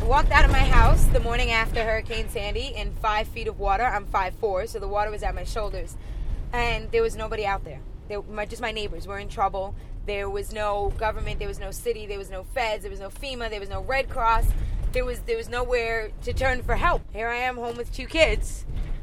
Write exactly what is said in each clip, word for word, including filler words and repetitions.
walked out of my house the morning after Hurricane Sandy in five feet of water. I'm five foot four, so the water was at my shoulders. And there was nobody out there. They, my, just my neighbors were in trouble. There was no government. There was no city. There was no feds. There was no FEMA. There was no Red Cross. There was there was nowhere to turn for help. Here I am home with two kids.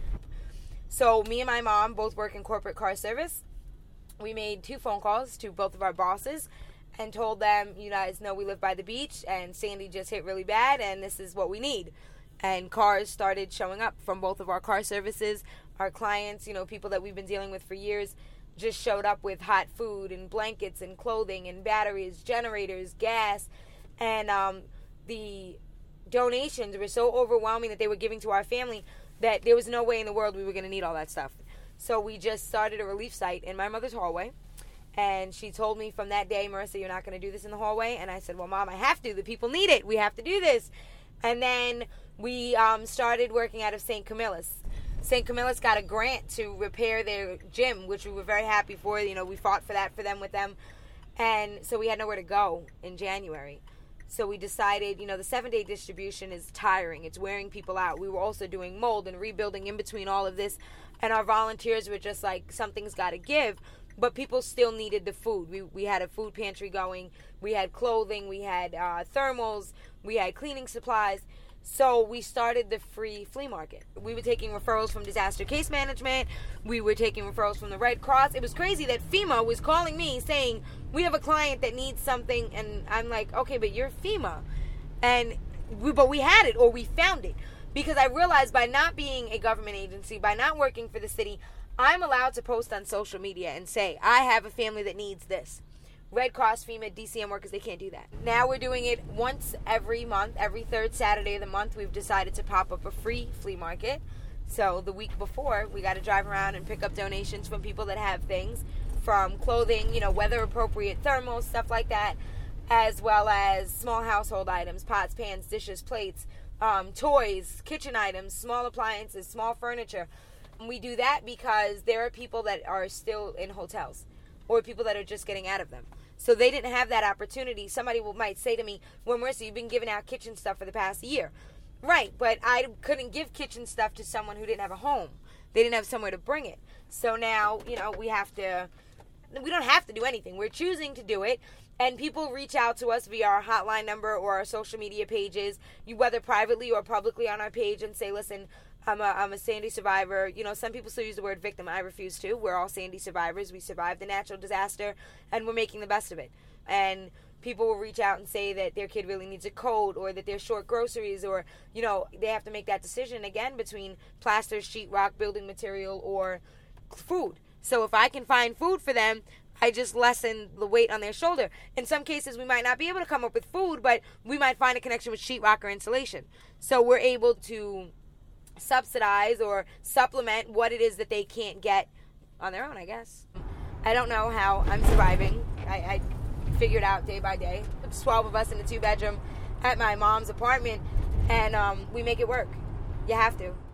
So me and my mom both work in corporate car service. We made two phone calls to both of our bosses and told them, you guys know we live by the beach and Sandy just hit really bad and this is what we need. And cars started showing up from both of our car services. Our clients, you know, people that we've been dealing with for years, just showed up with hot food and blankets and clothing and batteries, generators, gas. And um, the donations were so overwhelming that they were giving to our family that there was no way in the world we were going to need all that stuff. So we just started a relief site in my mother's hallway. And she told me from that day, Marissa, you're not going to do this in the hallway. And I said, well, Mom, I have to. The people need it. We have to do this. And then we um, started working out of Saint Camillus. Saint Camillus got a grant to repair their gym, which we were very happy for. You know, we fought for that for them with them. And so we had nowhere to go in January. So we decided, you know, the seven-day distribution is tiring. It's wearing people out. We were also doing mold and rebuilding in between all of this. And our volunteers were just like, something's got to give. But people still needed the food. We we had a food pantry going. We had clothing. We had uh, thermals. We had cleaning supplies. So we started the free flea market. We were taking referrals from disaster case management. We were taking referrals from the Red Cross. It was crazy that FEMA was calling me saying, we have a client that needs something. And I'm like, okay, but you're FEMA. And we, but we had it, or we found it. Because I realized by not being a government agency, by not working for the city, I'm allowed to post on social media and say, I have a family that needs this. Red Cross, FEMA, D C M workers, they can't do that. Now we're doing it once every month. Every third Saturday of the month, we've decided to pop up a free flea market. So the week before, we got to drive around and pick up donations from people that have things, from clothing, you know, weather-appropriate thermals, stuff like that, as well as small household items, pots, pans, dishes, plates, um, toys, kitchen items, small appliances, small furniture. We do that because there are people that are still in hotels or people that are just getting out of them. So they didn't have that opportunity. Somebody will, might say to me, well, Marissa, you've been giving out kitchen stuff for the past year. Right, but I couldn't give kitchen stuff to someone who didn't have a home. They didn't have somewhere to bring it. So now, you know, we have to, we don't have to do anything. We're choosing to do it. And people reach out to us via our hotline number or our social media pages, you whether privately or publicly on our page, and say, listen, I'm a, I'm a Sandy survivor. You know, some people still use the word victim. I refuse to. We're all Sandy survivors. We survived the natural disaster, and we're making the best of it. And people will reach out and say that their kid really needs a coat, or that they're short groceries, or, you know, they have to make that decision, again, between plaster, sheetrock, building material, or food. So if I can find food for them, I just lessen the weight on their shoulder. In some cases, we might not be able to come up with food, but we might find a connection with sheetrock or insulation. So we're able to subsidize or supplement what it is that they can't get on their own, I guess. I don't know how I'm surviving. I, I figured out day by day. It's twelve of us in a two-bedroom at my mom's apartment, and um, we make it work. You have to.